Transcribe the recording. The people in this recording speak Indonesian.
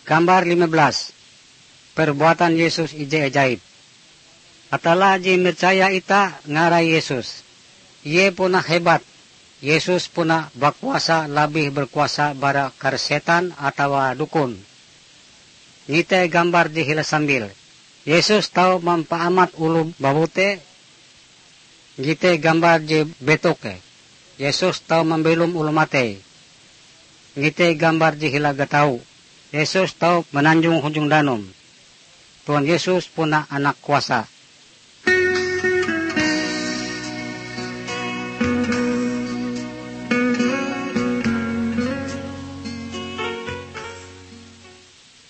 Gambar 15. Perbuatan Yesus ije ajaib. Atala ji percaya ita ngarai Yesus. Ye puna hebat. Yesus puna berkuasa lebih berkuasa bara setan atau dukun. Ngite gambar di hila sambil. Yesus tahu mempaamat ulu babute. Ngite gambar di betoke. Yesus tahu membelum ulu mate. Ngite gambar di hila gatau. Yesus tahu menanjung hujung danum. Tuhan Yesus puna anak kuasa.